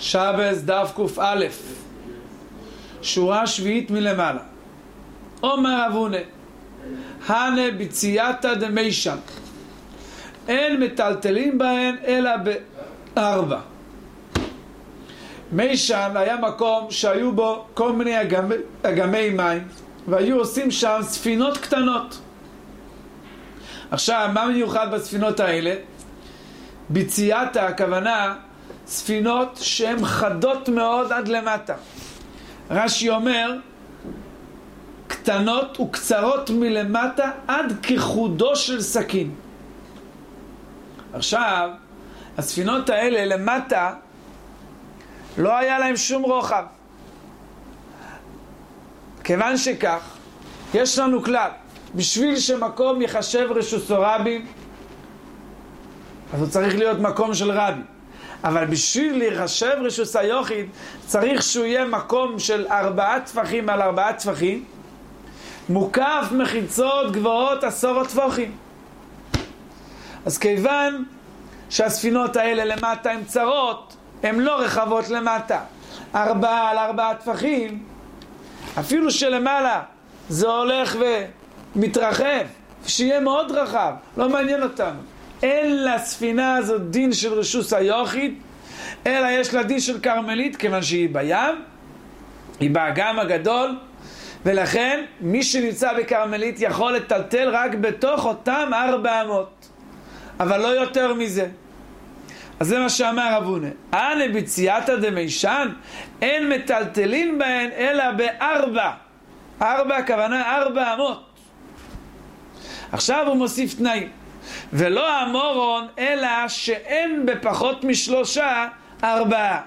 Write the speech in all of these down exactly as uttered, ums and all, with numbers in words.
שבס דף ק"א, שורה שביעית מלמעלה. אומר אבונה, הנה בצייתא דמישן, אין מטלטלים בהן אלא בארבע. מישן היה מקום שהיו בו כל מיני אגמי, אגמי מים, והיו עושים שם ספינות קטנות. עכשיו, מה מיוחד בספינות האלה? בצייתא הכוונה ספינות שהן חדות מאוד עד למטה. רש"י אומר קטנות וקצרות מלמטה עד כחודו של סכין. עכשיו, הספינות האלה למטה לא היה להם שום רוחב. כיוון שכך, יש לנו כלל, בשביל שמקום יחשב רשוס רבים, אז הוא צריך להיות מקום של רבי. אבל בשביל להיחשב רשוס היוחיד, צריך שהוא יהיה מקום של ארבעה טפחים על ארבעה טפחים, מוקף מחיצות גבוהות עשרות טפחים. אז כיוון שהספינות האלה למטה הן צרות, הן לא רחבות למטה, ארבעה על ארבעה טפחים, אפילו שלמעלה זה הולך ומתרחב, שיהיה מאוד רחב, לא מעניין אותנו. אין לספינה הזאת דין של רשוס היוחיד, אלא יש לה דין של קרמלית, כיוון שהיא בים, היא באגם הגדול, ולכן מי שנמצא בקרמלית יכול לטלטל רק בתוך אותם ארבע אמות, אבל לא יותר מזה. אז זה מה שאמר אבונה, אנה בצייתא דמישן, אין מטלטלין בהן אלא בארבע. ארבע הכוונה ארבע אמות. עכשיו הוא מוסיף תנאים, ולא המורון אלא שאין בפחות משלושה ארבעה.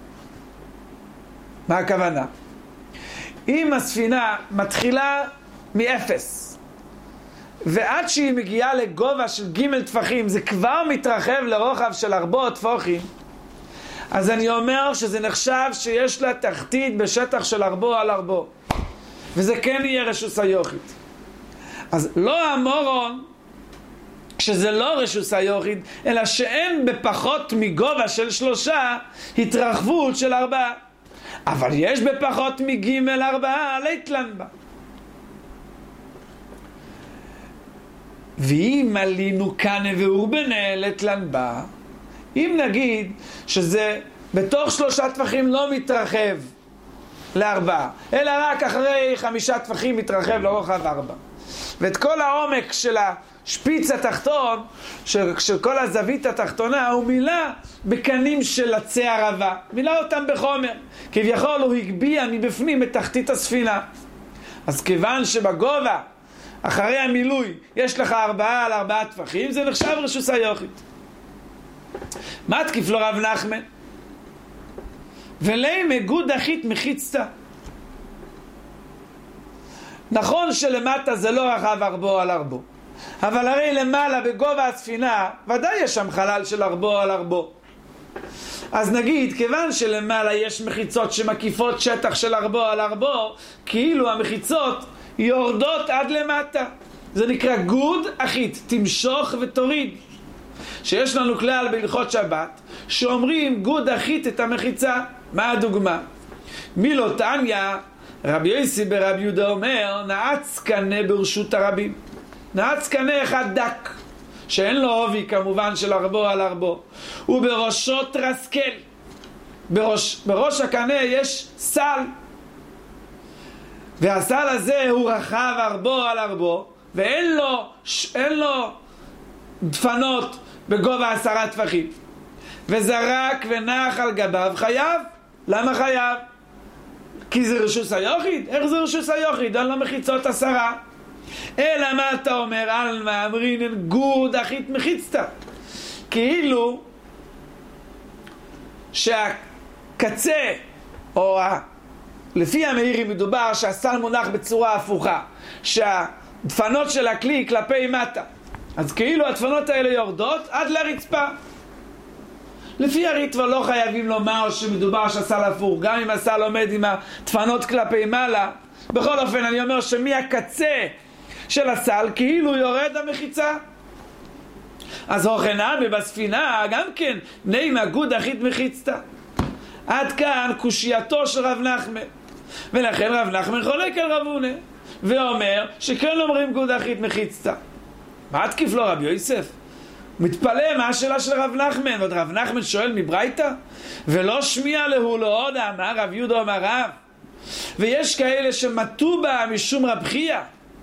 מה הכוונה? אם הספינה מתחילה מאפס ועד שהיא מגיעה לגובה של ג' טפחים זה כבר מתרחב לרוחב של ארבע טפחים, אז אני אומר שזה נחשב שיש לה תחתית בשטח של ארבע על ארבע, וזה כן יהיה רשוס היוחיד. אז לא המורון שזה לא רשוס היוחיד, אלא שאין בפחות מגובה של שלושה התרחבות של ארבעה, אבל יש בפחות מגימל ארבעה ליתלן בה. ואם עלינו כאן ואורבנה ליתלן בה, אם נגיד שזה בתוך שלושה טפחים לא מתרחב לארבעה, אלא רק אחרי חמישה טפחים מתרחב לרוחב ארבע, ואת כל העומק של השפיץ התחתון, של, של כל הזווית התחתונה, הוא מילא בקנים של עצי ערבה, מילא אותם בחומר, כביכול הוא הגביע מבפנים את תחתית הספינה. אז כיוון שבגובה אחרי המילוי יש לך ארבעה על ארבעה טפחים, זה נחשב רשוס היוחיד. מה תקיף לו רב נחמן? ולאי מגוד אחית מחיצתה. נכון שלמטה זה לא רחב ארבע על ארבע, אבל הרי למעלה בגובה הספינה ודאי יש שם חלל של ארבע על ארבע. אז נגיד, כיוון שלמעלה יש מחיצות שמקיפות שטח של ארבע על ארבע, כאילו המחיצות יורדות עד למטה. זה נקרא גוד אחית, תמשוך ותוריד. שיש לנו כלל בהלכות שבת שאומרים גוד אחית את המחיצה. מה הדוגמה? מילו תניא, רבי יוסי ברבי יהודה אומר, נעץ קנה ברשות הרבים. נעץ קנה אחד דק, שאין לו עובי כמובן של ארבע על ארבע, ובראשו טרסקל. בראש, בראש הקנה יש סל, והסל הזה הוא רחב ארבע על ארבע, ואין לו, אין לו דפנות בגובה עשרה טפחים, וזרק ונח על גביו, חייב. למה חייב? כי זה רשוס היוחיד. איך זה רשוס היוחיד? אין לו מחיצות עשרה. אלא מה אתה אומר? על מה אמרינן גוד אחית מחיצתה, כאילו שהקצה או ה... לפי המאירי מדובר שהסל מונח בצורה הפוכה, שהדפנות של הכלי כלפי מטה, אז כאילו הדפנות האלה יורדות עד לרצפה. לפי הריטווה לא חייבים לומר שמדובר שהסל הפוך, גם אם הסל עומד עם הדפנות כלפי מעלה. בכל אופן אני אומר שמהקצה של הסל כאילו יורד המחיצה. אז הוכנה בספינה גם כן נעימה גוד אחית מחיצתה. עד כאן קושייתו של רב נחמן. ולכן רב נחמן חולק על רב הונא ואומר שכן אומרים גוד אחית מחיצתא. מה תקיף לו רבי יוסף? מתפלא מה השאלה של רב נחמן, ועוד רב נחמן שואל מברייתא, ולא שמיע להו לא עוד אמר רב יהודה אמר רב. ויש כאלה שמתו בה משום רב חייא,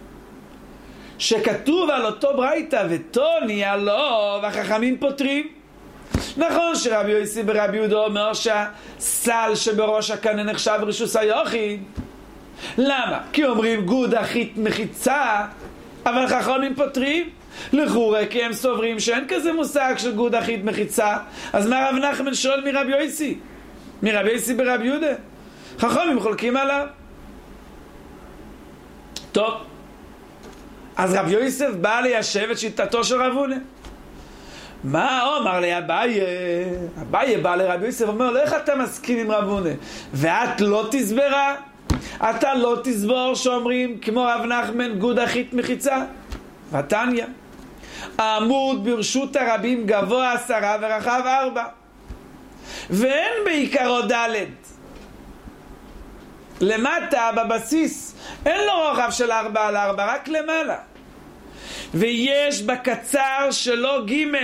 שכתוב על אותו ברייתא וטוניה לא, והחכמים פותרים. נכון שרבי יוסי ברבי יהודה אומר שהסל שבראש הקנה נחשב רשוס היחיד. למה? כי אומרים גוד אחית מחיצה, אבל חכמים פותרים. לכאורה כי הם סוברים שאין כזה מושג של גוד אחית מחיצה. אז מה רב נחמן שואל מרבי יוסי? מרבי יוסי ברבי יהודה? חכמים חולקים עליו. טוב, אז רב יוסף בא ליישב את שיטתו של רב הונא. מה אומר לי אביי? אביי בא לרב יוסף ואומר לו, איך אתה מסכים עם רב הונא? ואת לא תסברה? אתה לא תסבור שאומרים כמו רב נחמן גוד אחית מחיצה? ותניא, העמוד ברשות הרבים גבוה עשרה ורחב ארבע, ואין בעיקרו דלת. למטה בבסיס אין לו רוחב של ארבע על ארבע, רק למעלה. ויש בקצר שלו גימל.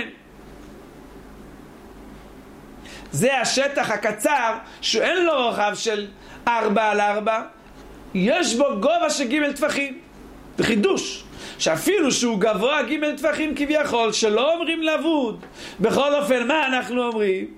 זה השטח הקצר שאין לו רוחב של ארבע על ארבע, יש בו גובה של גימל טפחים. בחידוש שאפילו שהוא גבוה גימל טפחים כביכול, שלא אומרים לבוד. בכל אופן מה אנחנו אומרים?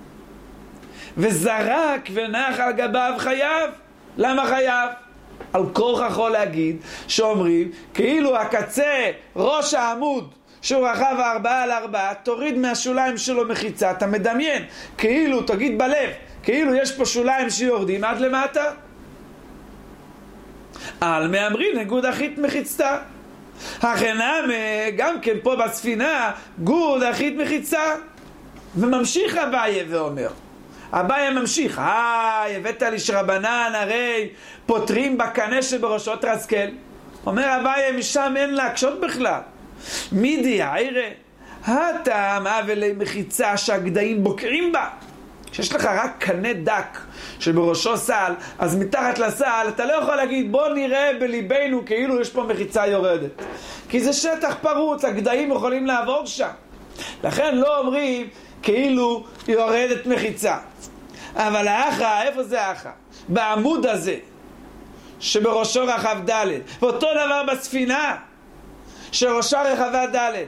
וזרק ונח על גביו חייב. למה חייב? על כורח יכול להגיד שאומרים כאילו הקצה ראש העמוד שהוא רחב ארבעה על ארבעה, תוריד מהשוליים שלו מחיצה. אתה מדמיין כאילו, תגיד בלב, כאילו יש פה שוליים שיורדים עד למטה. על מאמרים גוד אחית מחיצתא. החנם גם כן פה בספינה גוד אחית מחיצה. וממשיך אביי ואומר, אביי ממשיך, אה, הבאת לי שרבנן הרי פותרים בקנה שבראשו תרסקל. אומר אביי, משם אין להקשות בכלל. מידי העירה הטעם אבלי מחיצה שהגדיים בוקעים בה. כשיש לך רק קנה דק שבראשו סל, אז מתחת לסל אתה לא יכול להגיד בוא נראה בליבנו כאילו יש פה מחיצה יורדת, כי זה שטח פרוץ, הגדיים יכולים לעבור שם. לכן לא אומרים כאילו יורדת מחיצה. אבל האחה, איפה זה האחה? בעמוד הזה שבראשו רחב ד', ואותו דבר בספינה שראשה רחבה ד'.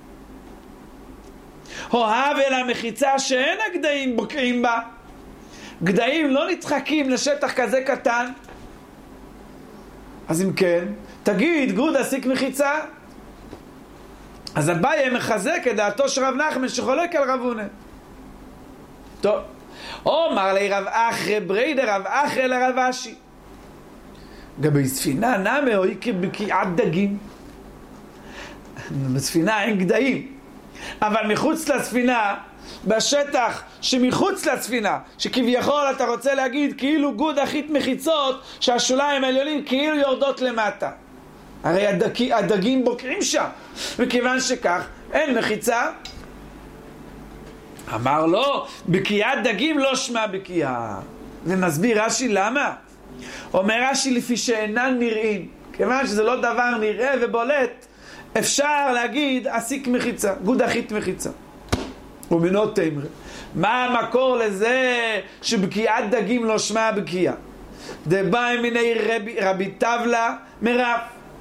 אוהב אל המחיצה שאין הגדיים בוקעים בה. גדיים לא נדחקים לשטח כזה קטן. אז אם כן, תגיד גוד אסיק מחיצה. אז אביי מחזק את דעתו של רב נחמן שחולק על רב הונא. טוב, אומר לי רב אחרי בריידר רב אחרי לרב אשי, גבי ספינה נמה או כבקיעת דגים. בספינה אין גדיים, אבל מחוץ לספינה, בשטח שמחוץ לספינה, שכביכול אתה רוצה להגיד כאילו גוד אחית מחיצות, שהשוליים העליונים כאילו יורדות למטה, הרי הדג, הדגים בוקעים שם, וכיוון שכך אין מחיצה. אמר לו, בקיעת דגים לא שמה בקיעה. ומסביר רש"י למה. אומר רש"י לפי שאינן נראים, כיוון שזה לא דבר נראה ובולט, אפשר להגיד אסיק מחיצה, גוד אחית מחיצה. ומינו תמרה, מה המקור לזה שבקיעת דגים לא שמה בקיעה? דבאי מיני רבי, רבי טבלה מרב,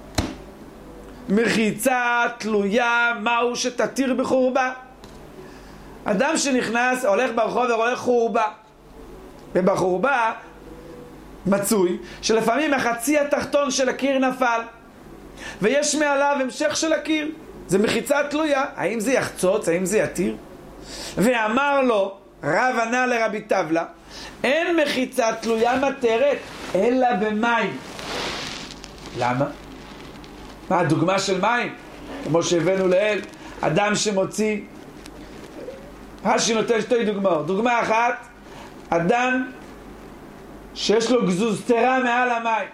מחיצה תלויה מהו שתתיר בחורבה. אדם שנכנס, הולך ברחוב ורואה חורבה, ובחורבה מצוי שלפעמים החצי התחתון של הקיר נפל ויש מעליו המשך של הקיר, זה מחיצה תלויה. האם זה יחצוץ? האם זה יתיר? ואמר לו רב ענה לרבי טבלה, אין מחיצה תלויה מתרת אלא במים. למה? מה הדוגמה של מים? כמו שהבאנו לאל, אדם שמוציא, רש"י נותן שתי דוגמאות. דוגמה אחת, אדם שיש לו גזוזתרה מעל המים,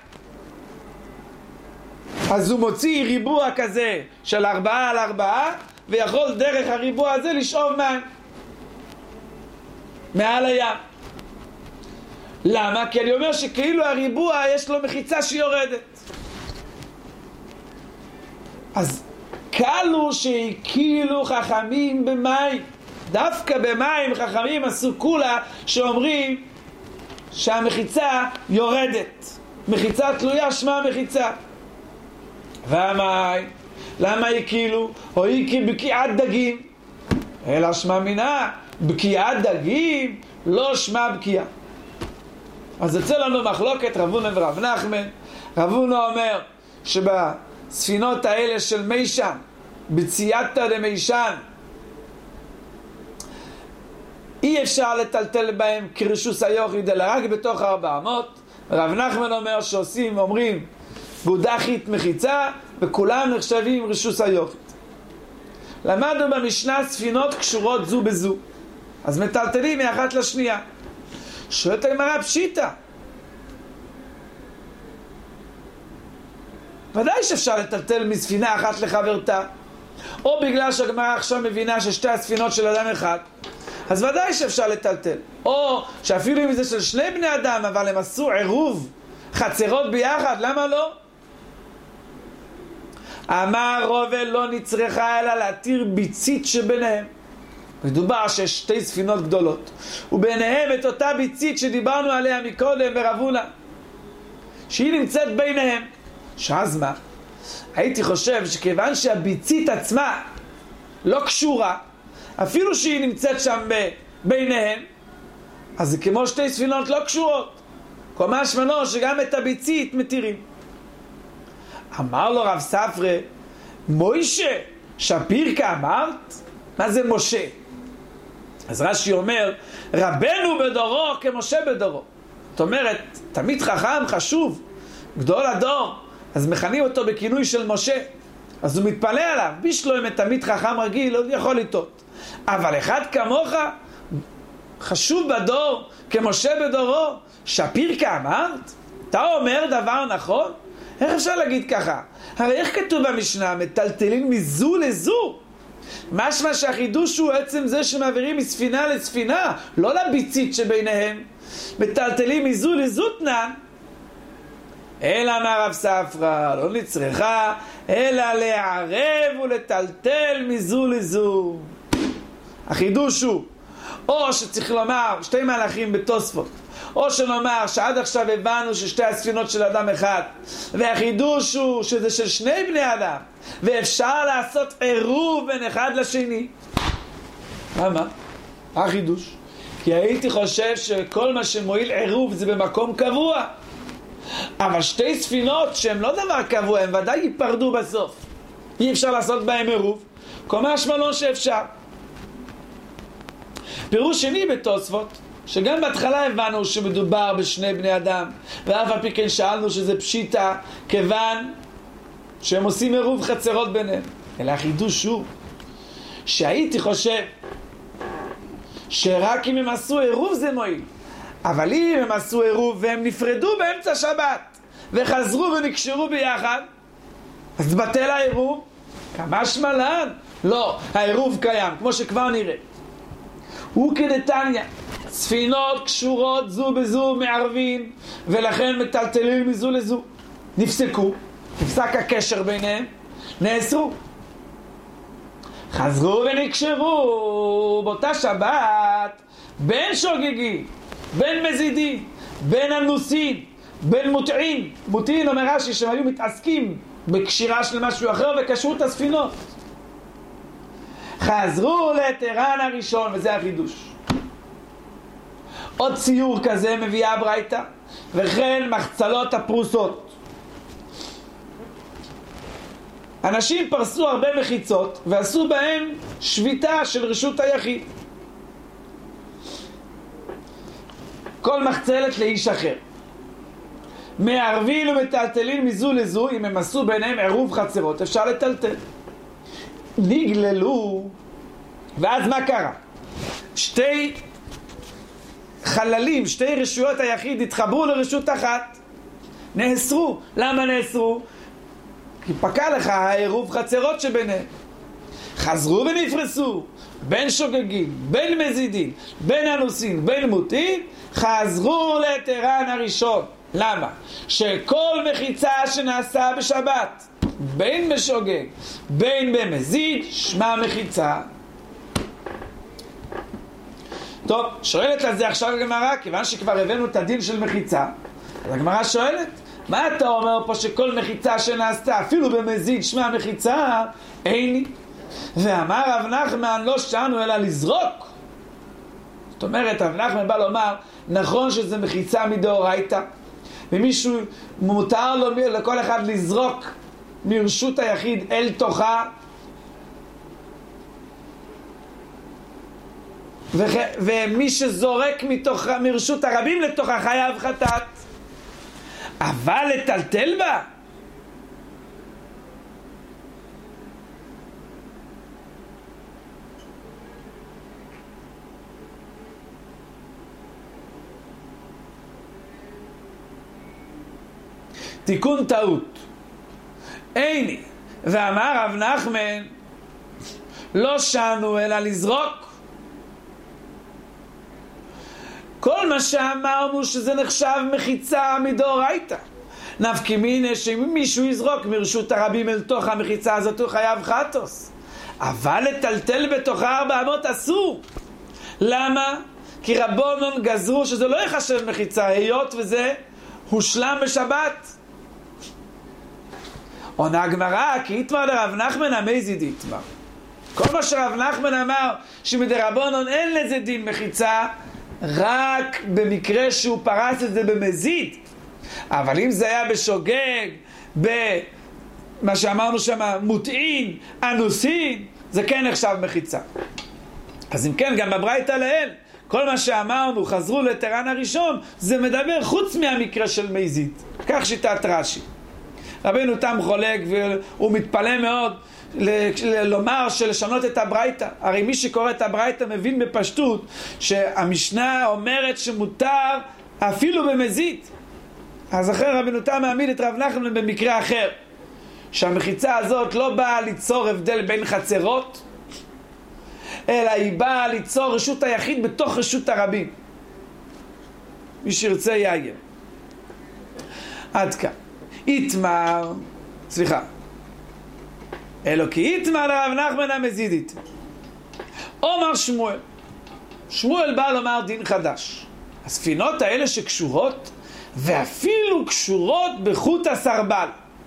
אז הוא מוציא ריבוע כזה של ארבעה על ארבעה, ויכול דרך הריבוע הזה לשאוב מים מעל הים. למה? כי אני אומר שכאילו הריבוע יש לו מחיצה שיורדת. אז קלו שהקילו חכמים במים. דווקא במים חכמים עשו כולה שאומרים שהמחיצה יורדת. מחיצה תלויה שמה מחיצה. והמים, למה הקילו? או הקי בקיעת דגים. אלא שמה מינה, בקיעת דגים לא שמה בקיעה. אז יוצא לנו מחלוקת רב הונא ורב נחמן. רב הונא אומר שבספינות האלה של מישן, בצייתא דמישן, אי אפשר לטלטל בהם כרשוס היוחיד אלא רק בתוך ארבע מאות. רב נחמן אומר שעושים, אומרים בודחית מחיצה וכולם נחשבים רשוס היוחיד. למדנו במשנה ספינות קשורות זו בזו, אז מטלטלים מאחת לשנייה. שואלת הגמרא פשיטא, ודאי שאפשר לטלטל מספינה אחת לחברתה, או בגלל שהגמרא עכשיו מבינה ששתי הספינות של אדם אחד, אז ודאי שאפשר לטלטל. או שאפילו אם זה של שני בני אדם אבל הם עשו עירוב חצרות ביחד, למה לא? אמר רובל לא נצרכה אלא להתיר ביצית שביניהם. מדובר שיש שתי ספינות גדולות וביניהם את אותה ביצית שדיברנו עליה מקודם ברב הונא, שהיא נמצאת ביניהם. שאז מה? הייתי חושב שכיוון שהביצית עצמה לא קשורה, אפילו שהיא נמצאת שם ביניהם, אז זה כמו שתי ספינות לא קשורות. כל משמעו שגם את הביצית מתירים. אמר לו רב ספרא, מוישה שפירקה אמרת? מה זה משה? אז רש"י אומר, רבנו בדורו כמשה בדורו. זאת אומרת, תמיד חכם חשוב, גדול הדור, אז מכנים אותו בכינוי של משה. אז הוא מתפלא עליו, בישלו אם תמיד חכם רגיל, לא יכול לטעות. אבל אחד כמוך, חשוב בדור, כמשה בדורו, שפירקה אמרת? אתה אומר דבר נכון? איך אפשר להגיד ככה? הרי איך כתוב במשנה? מטלטלים מזו לזו. משמע שהחידוש הוא עצם זה שמעבירים מספינה לספינה, לא לביצית שביניהם. מטלטלים מזו לזו תנן. אלא אמר רב ספרא, לא נצרכה, אלא לערב ולטלטל מזו לזו. החידוש הוא, או שצריך לומר שתי מהלכים בתוספות, או שנאמר שעד עכשיו הבנו ששתי הספינות של אדם אחד, והחידוש הוא שזה של שני בני אדם, ואפשר לעשות עירוב בין אחד לשני. למה? החידוש. כי הייתי חושב שכל מה שמועיל עירוב זה במקום קבוע. אבל שתי ספינות שהן לא דבר קבוע, הן ודאי ייפרדו בסוף. אי אפשר לעשות בהן עירוב. כל משמע לא שאפשר. פירוש שני בתוספות, שגם בהתחלה הבנו שמדובר בשני בני אדם, ואף על פי כן שאלנו שזה פשיטה, כיוון שהם עושים עירוב חצרות ביניהם. אלא החידוש הוא, שהייתי חושב שרק אם הם עשו עירוב זה מועיל. אבל אם הם עשו עירוב והם נפרדו באמצע שבת, וחזרו ונקשרו ביחד, אז בטל העירוב? כמה שמלן? לא, העירוב קיים, כמו שכבר נראה. הוא כדתניא, ספינות קשורות זו בזו מערבים, ולכן מטלטלים מזו לזו. נפסקו, נפסק הקשר ביניהם, נאסרו. חזרו ונקשרו באותה שבת, בין שוגגים, בין מזידים, בין אנוסים, בין מוטעים. מוטעים אומר רש"י שהם היו מתעסקים בקשירה של משהו אחר וקשרו את הספינות. חזרו לתרן הראשון, וזה החידוש. עוד ציור כזה מביאה הברייתא, וכן מחצלות הפרוסות. אנשים פרסו הרבה מחיצות ועשו בהם שביתה של רשות היחיד. כל מחצלת לאיש אחר. מערבים ומטלטלים מזו לזו, אם הם עשו ביניהם עירוב חצרות, אפשר לטלטל. נגללו, ואז מה קרה? שתי חללים, שתי רשויות היחיד התחברו לרשות אחת, נאסרו. למה נאסרו? כי פקע לך העירוב חצרות שביניהם. חזרו ונפרסו, בין שוגגים, בין מזידים, בין אנוסים, בין מוטים, חזרו לתרן הראשון. למה? שכל מחיצה שנעשה בשבת, בין בשוגג, בין במזיד, שמה מחיצה. טוב, שואלת על זה עכשיו הגמרא, כיוון שכבר הבאנו את הדין של מחיצה, אז הגמרא שואלת, מה אתה אומר פה שכל מחיצה שנעשתה, אפילו במזיד, שמה מחיצה, אין לי. ואמר רב נחמן, לא שאנו אלא לזרוק. זאת אומרת, רב נחמן בא לומר, נכון שזה מחיצה מדאורייתא, ומישהו מותר לו לכל אחד לזרוק מרשות היחיד אל תוכה, ו- ומי שזורק מתוכה, מרשות הרבים לתוכה חייב חטאת. אבל לטלטל בה, תיקון טעות. איני, ואמר רב נחמן, לא שנו אלא לזרוק. כל מה שאמרנו שזה נחשב מחיצה מדאורייתא. נפקא מינה שאם מישהו יזרוק מרשות הרבים אל תוך המחיצה הזאת הוא חייב חטוס. אבל לטלטל בתוכה ארבע אמות אסור. למה? כי רבונון גזרו שזה לא יחשב מחיצה, היות וזה הושלם בשבת. עונה הגמרא, כי יתמר לרב נחמן המזיד יתמר. כל מה שרב נחמן אמר שמדרבונון אין לזה דין מחיצה, רק במקרה שהוא פרס את זה במזיד. אבל אם זה היה בשוגג, במה שאמרנו שם, מוטעין, אנוסין, זה כן נחשב מחיצה. אז אם כן, גם בברייתא לעיל, כל מה שאמרנו, חזרו לטרן הראשון, זה מדבר חוץ מהמקרה של מזיד. כך שיטת רש"י. רבינו תם חולק והוא מתפלא מאוד לומר שלשנות את הברייתא. הרי מי שקורא את הברייתא מבין בפשטות שהמשנה אומרת שמותר אפילו במזיד. אז אחרי רבינו תם מעמיד את רב נחמן במקרה אחר, שהמחיצה הזאת לא באה ליצור הבדל בין חצרות, אלא היא באה ליצור רשות היחיד בתוך רשות הרבים. מי שירצה יעיין. עד כאן. יתמר, סליחה, אלוקי יתמר לרב נחמן המזידית. אומר שמואל, שמואל בא לומר דין חדש. הספינות האלה שקשורות, ואפילו קשורות בחוט הסרבל.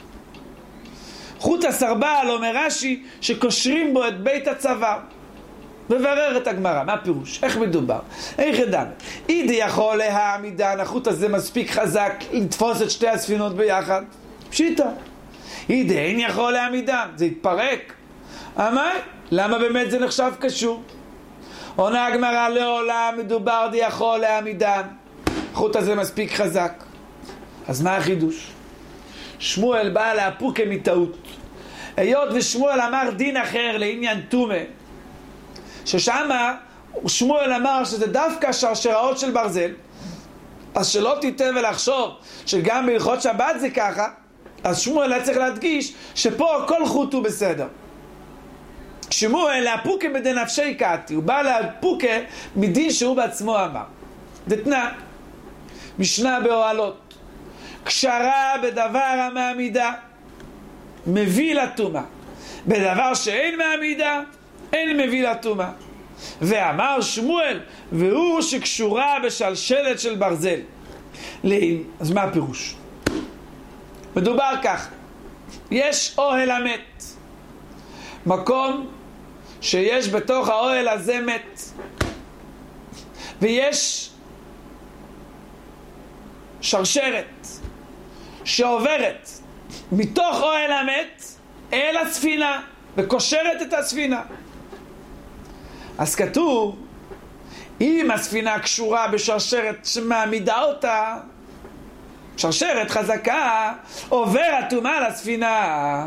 חוט הסרבל אומר רש"י שקושרים בו את בית הצוואר. וברר את הגמרא, מה פירוש? איך מדובר? איך ידענו? אידי יכול להעמידן, החוט הזה מספיק חזק לתפוס את שתי הספינות ביחד? פשיטה. אידי אין יכול להעמידן, זה יתפרק. אמי, למה באמת זה נחשב קשור? עונה הגמרא, לעולם מדובר די יכול להעמידן, החוט הזה מספיק חזק. אז מה החידוש? שמואל בא להפוקה מטעות. היות ושמואל אמר דין אחר לעניין תומה, ששמה שמואל אמר שזה דווקא שרשראות של ברזל, אז שלא תיתן ולחשוב שגם בהלכות שבת זה ככה, אז שמואל היה צריך להדגיש שפה כל חוט הוא בסדר. שמואל להפוקה בדנפשי קעתי, הוא בא להפוקה מדין שהוא בעצמו אמר. דתנה, משנה באוהלות, קשרה בדבר המעמידה מביא לטומאה, בדבר שאין מעמידה אין מביא לטומאה. ואמר שמואל, והוא שקשורה בשלשלת של ברזל. אז מה הפירוש? מדובר כך, יש אוהל המת, מקום שיש בתוך האוהל הזה מת, ויש שרשרת שעוברת מתוך אוהל המת אל הספינה וקושרת את הספינה. אז כתוב, אם הספינה קשורה בשרשרת שמעמידה אותה, שרשרת חזקה, עובר הטומאה לספינה.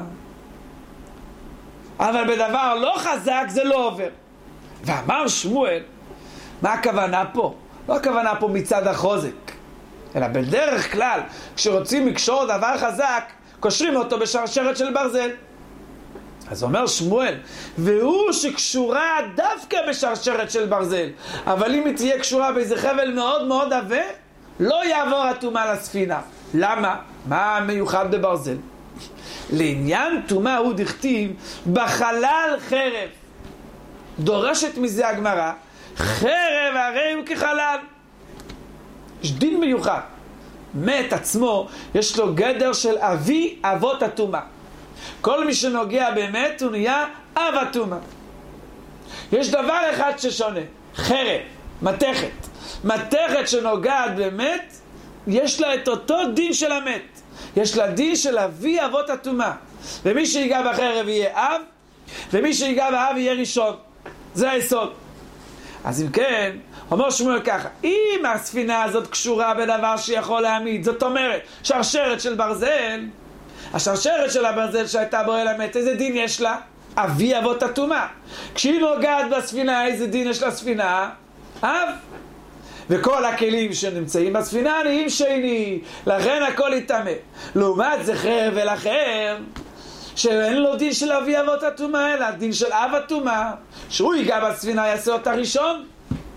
אבל בדבר לא חזק זה לא עובר. ואמר שמואל, מה הכוונה פה? לא הכוונה פה מצד החוזק, אלא בדרך כלל כשרוצים לקשור דבר חזק קושרים אותו בשרשרת של ברזל. אז אומר שמואל, והוא שקשורה דווקא בשרשרת של ברזל, אבל אם היא תהיה קשורה באיזה חבל מאוד מאוד עבה, לא יעבור הטומאה לספינה. למה? מה המיוחד בברזל? לעניין טומאה הוא דכתיב בחלל חרב. דורשת מזה הגמרא, חרב הרי הוא כחלל. יש דין מיוחד. מת עצמו, יש לו גדר של אבי אבות הטומאה. כל מי שנוגע באמת הוא נהיה אב הטומאה. יש דבר אחד ששונה, חרב, מתכת. מתכת שנוגעת באמת, יש לה את אותו דין של המת. יש לה דין של אבי אבות הטומאה. ומי שיגע בחרב יהיה אב, ומי שיגע באב יהיה ראשון. זה היסוד. אז אם כן, אומר שמואל ככה, אם הספינה הזאת קשורה בדבר שיכול להעמיד, זאת אומרת, שרשרת של ברזל, השרשרת של הברזל שהייתה בו אל המת, איזה דין יש לה? אבי אבות הטומאה. כשהיא נוגעת בספינה, איזה דין יש לספינה? אב. וכל הכלים שנמצאים בספינה נהיים שני, לכן הכל יטמא. לעומת זה חבל אחר, שאין לו דין של אבי אבות הטומאה, אלא דין של אב הטומאה, שהוא ייגע בספינה יעשה אותה ראשון.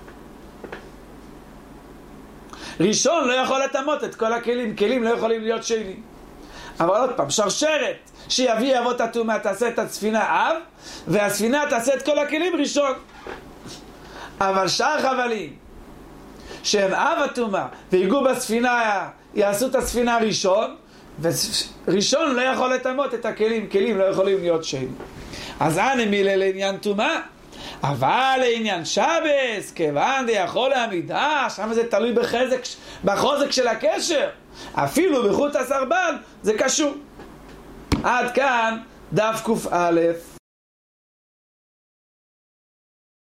ראשון לא יכול לטמות את כל הכלים, כלים לא יכולים להיות שני. אבל עוד פעם, שרשרת שיביא אבות הטומאה תעשה את הספינה אב, והספינה תעשה את כל הכלים ראשון. אבל שאר חבלים שהם אב הטומאה ויגעו בספינה יעשו את הספינה ראשון, וראשון לא יכול לטמות את הכלים, כלים לא יכולים להיות שני. אז אנא מילה לעניין טומאה, אבל לעניין שבס, כיוון די יכול להעמידה, שם זה תלוי בחזק, בחוזק של הקשר, אפילו בחוט הסרבל זה קשור. עד כאן דף קוף א'.